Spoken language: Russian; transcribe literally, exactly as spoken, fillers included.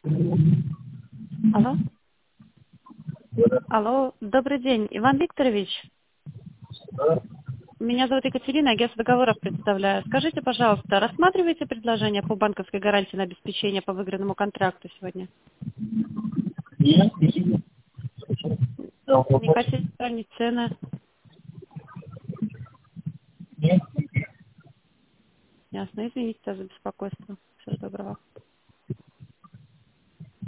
Алло. Алло, добрый день, Иван Викторович. Меня зовут Екатерина, агентство договоров представляю. Скажите, пожалуйста, рассматриваете предложение по банковской гарантии на обеспечение по выигранному контракту сегодня? Нет, не Не хотите сравнить цены? Нет. Ясно, извините за беспокойство. Всего доброго.